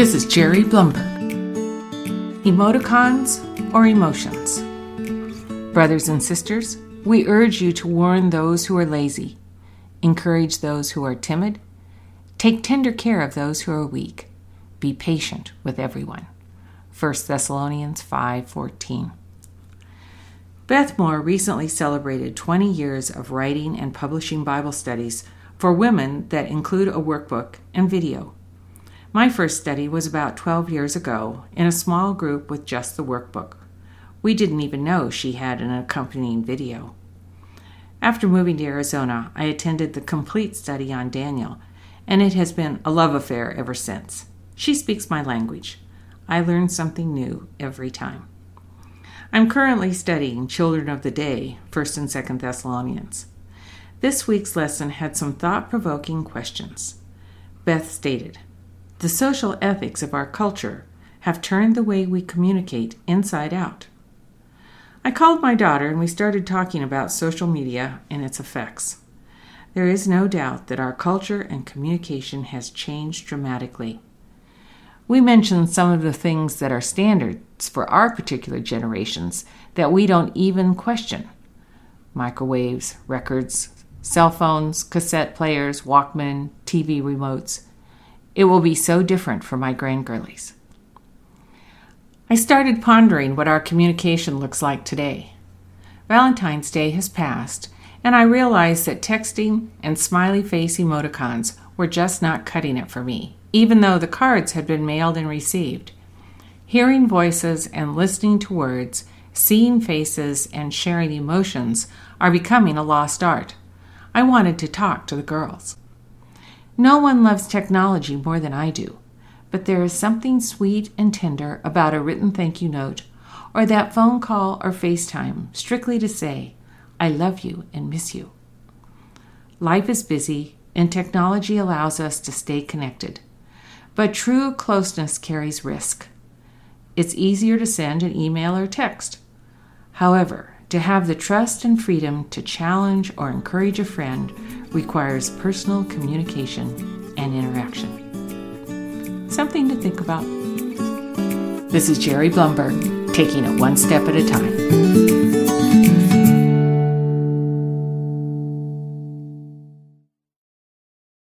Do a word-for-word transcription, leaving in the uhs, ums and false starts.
This is Jerry Blumberg. Emoticons or emotions? Brothers and sisters, we urge you to warn those who are lazy, encourage those who are timid, take tender care of those who are weak, be patient with everyone. First Thessalonians five fourteen. Beth Moore recently celebrated twenty years of writing and publishing Bible studies for women that include a workbook and video. My first study was about twelve years ago in a small group with just the workbook. We didn't even know she had an accompanying video. After moving to Arizona, I attended the complete study on Daniel, and it has been a love affair ever since. She speaks my language. I learn something new every time. I'm currently studying Children of the Day, First and Second Thessalonians. This week's lesson had some thought-provoking questions. Beth stated, "The social ethics of our culture have turned the way we communicate inside out." I called my daughter and we started talking about social media and its effects. There is no doubt that our culture and communication has changed dramatically. We mentioned some of the things that are standards for our particular generations that we don't even question. Microwaves, records, cell phones, cassette players, Walkman, T V remotes. It will be so different for my grandgirlies. I started pondering what our communication looks like today. Valentine's Day has passed, and I realized that texting and smiley face emoticons were just not cutting it for me, even though the cards had been mailed and received. Hearing voices and listening to words, seeing faces and sharing emotions are becoming a lost art. I wanted to talk to the girls. No one loves technology more than I do, but there is something sweet and tender about a written thank you note or that phone call or FaceTime strictly to say, "I love you and miss you." Life is busy and technology allows us to stay connected, but true closeness carries risk. It's easier to send an email or text. However, to have the trust and freedom to challenge or encourage a friend requires personal communication and interaction. Something to think about. This is Jerry Blumberg, taking it one step at a time.